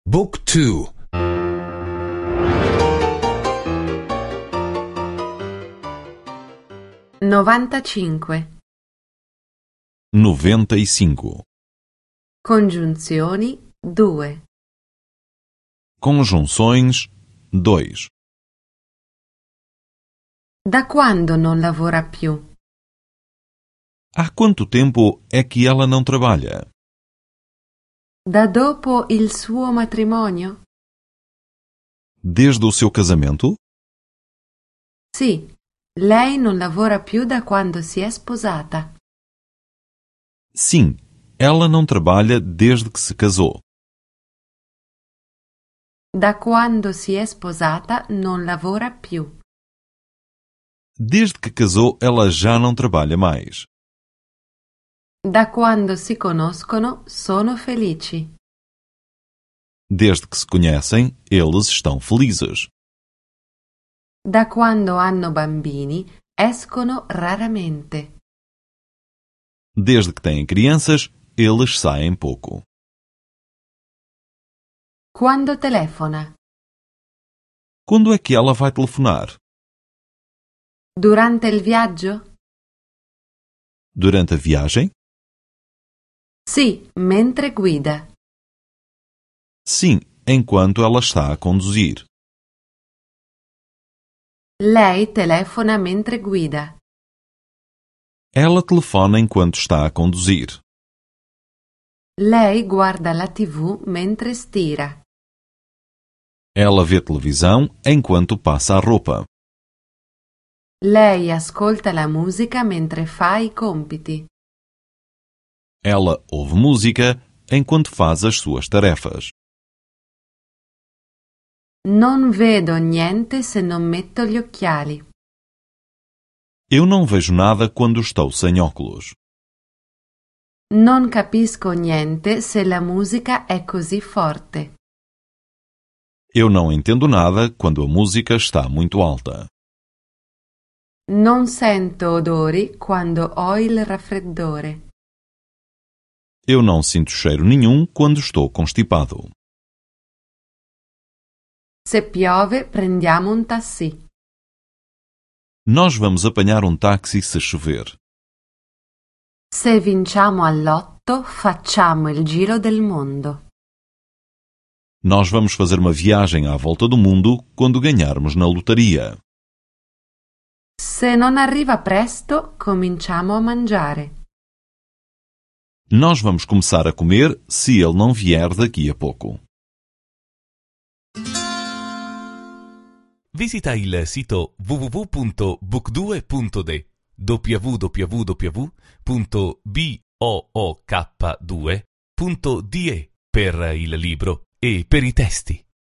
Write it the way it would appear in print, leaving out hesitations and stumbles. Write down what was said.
Book 2. 95. 95. Congiunzioni 2. Conjunções 2. Da quando non lavora più? Há quanto tempo é que ela não trabalha? Da dopo il suo matrimonio? Desde o seu casamento? Sì, lei non lavora più da quando si è sposata. Sim, ela não trabalha desde que se casou. Da quando si è sposata non lavora più. Desde que casou, ela já não trabalha mais. Da quando si conoscono sono felici. Desde que se conhecem, eles estão felizes. Da quando hanno bambini escono raramente. Desde que têm crianças, eles saem pouco. Quando telefona? Quando é que ela vai telefonar? Durante il viaggio? Durante a viagem? Sì, mentre guida. Sim, enquanto ela está a conduzir. Lei telefona mentre guida. Ela telefona enquanto está a conduzir. Lei guarda la TV mentre stira. Ela vê televisão enquanto passa a roupa. Lei ascolta la musica mentre fa i compiti. Ela ouve música enquanto faz as suas tarefas. Non vedo niente se non metto gli occhiali. Eu não vejo nada quando estou sem óculos. Non capisco niente se la musica è così forte. Eu não entendo nada quando a música está muito alta. Non sento odori quando ho il raffreddore. Eu não sinto cheiro nenhum quando estou constipado. Se piove prendiamo un taxi. Nós vamos apanhar um táxi se chover. Se vinciamo all'otto facciamo il giro del mondo. Nós vamos fazer uma viagem à volta do mundo quando ganharmos na lotaria. Se non arriva presto cominciamo a mangiare. Nós vamos começar a comer se ele não vier daqui a pouco. Visita il sito www.book2.de www.book2.de per il libro e per i testi.